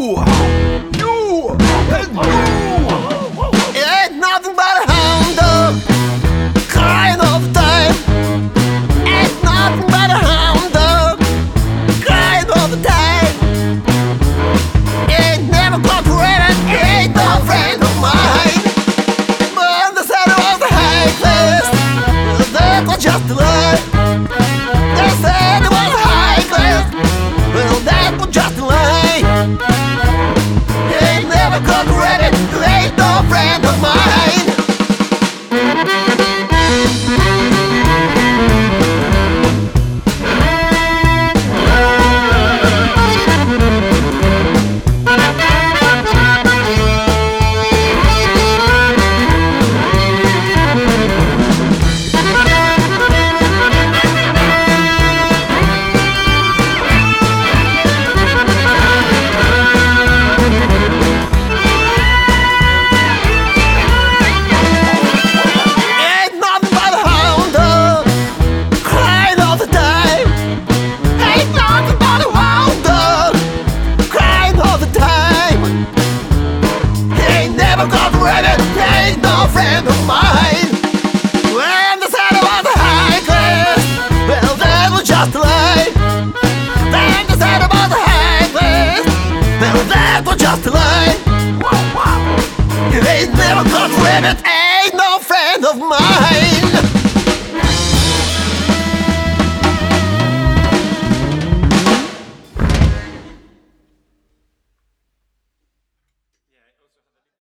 You and you. It ain't nothing but a hound dog crying all the time. Ain't nothing but a hound dog crying all the time. Ain't never cooperated, ain't no friend of mine. But the saddle was the high class, that was just a lie. They said it was high class, well that was just a lie. Ain't never cooperated, ain't no friend of mine. Ain't no friend of mine. When they said I was a high class, well that was just a lie. Then they said I was a high class, well that was just a lie. You ain't never got rid of it, ain't no friend of mine.